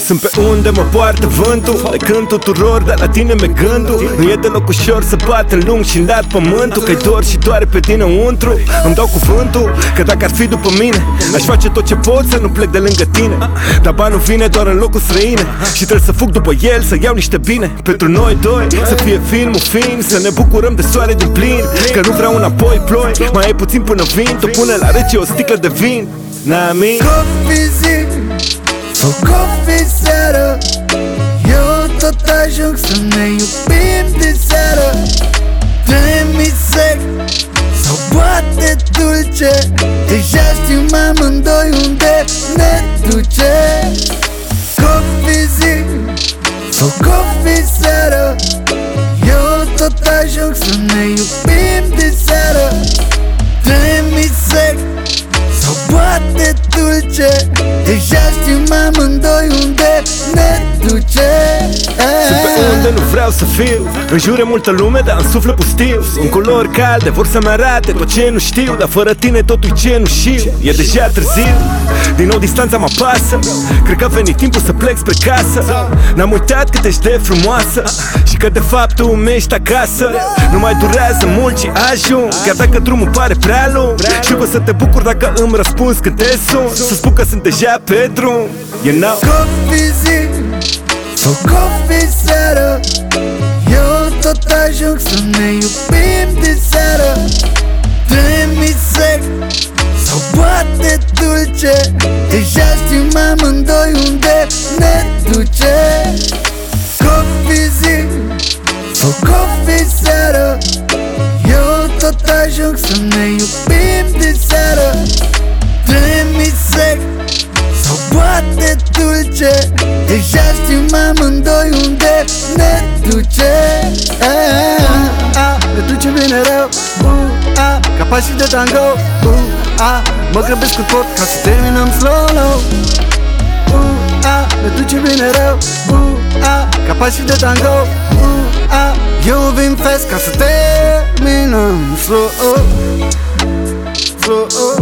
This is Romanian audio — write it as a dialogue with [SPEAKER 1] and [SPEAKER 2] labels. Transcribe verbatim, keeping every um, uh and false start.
[SPEAKER 1] Sunt pe unde mă poartă vântul, le cânt tuturor, dar la tine mi-e gândul. Nu e deloc ușor să bată lung și lat pământul, că-i dor și doare pe dinăuntru. Îmi dau cuvântul că dacă ar fi după mine, aș face tot ce pot să nu plec de lângă tine. Dar banul vine doar în locul străine și trebuie să fug după el, să iau niște bine pentru noi doi, să fie filmul fin, să ne bucurăm de soare din plin. Că nu vreau înapoi ploi, mai ai puțin până vin. Tu pune la rece o sticlă de vin. N-ami
[SPEAKER 2] Coffee zi sau coffee seară, eu tot ajung să ne iubim de seară. Dă-mi sec sau poate dulce, deja știm amândoi unde ne duce. Coffee zi sau coffee seară, eu tot ajung să ne iubim de seară. Dă-mi sec sau poate dulce, deja știm amândoi unde ne duce.
[SPEAKER 1] Sunt pe unde nu vreau să fiu, în jur e multă lume, dar în suflet pustiu. Sunt culori calde, vor să-mi arate tot ce nu știu, dar fără tine totul ce nu știu. E deja târziu, din nou distanța mă pasă, cred că a venit timpul să plec spre casă. N-am uitat cât ești de frumoasă și că de fapt tu îmi ești acasă. Nu mai durează mult și ajung, chiar dacă drumul pare prea lung. Și o să te bucur dacă îmi răspunzi când te sun, să spun că sunt deja pe drum, you know.
[SPEAKER 2] Coffee zi sau coffee seară, eu tot ajung să ne iubim de seară. Dă-mi sec sau poate dulce, deja știm amândoi unde ne duce. Coffee zi sau coffee seară, eu tot ajung să ne iubim de seară. Dă-mi sec sau poate dulce, deja știm amândoi unde ne duce. uh, a, Ne duce bine rău, uh, a, ca pașii de tango, uh, a, mă grăbesc cu tot ca să terminăm slow-low. uh, a, Ne duce bine rău, uh, a, ca pașii de tango, uh, a, eu vin fast ca să terminăm slow, slow.